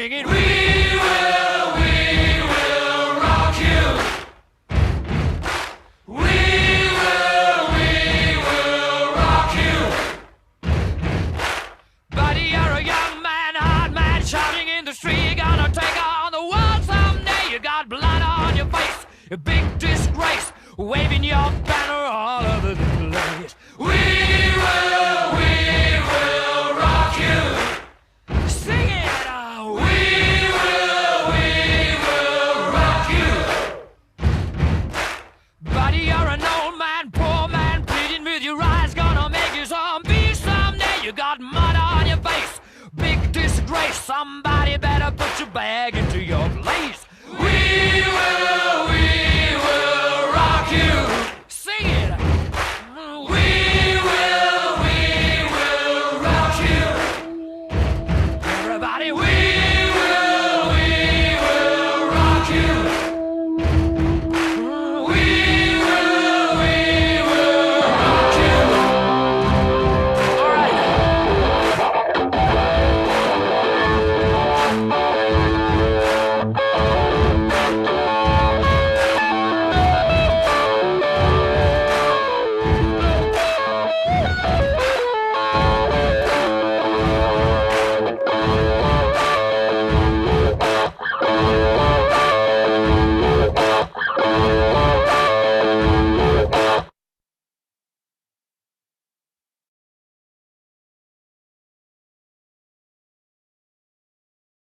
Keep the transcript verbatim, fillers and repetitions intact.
singing, we will, we will rock you. We will, we will rock you. Buddy, you're a young man, hard man, shouting in the street. You're gonna take on the world someday. You got blood on your face, a big disgrace, waving your banner all over the place. We will, we will rock you. Sing it out. We will, we will rock you. Buddy, you're an old man, poor man, pleading with your eyes, gonna make you zombie someday. You got mud on your face, big disgrace. Somebody better put your bag into your place. We will.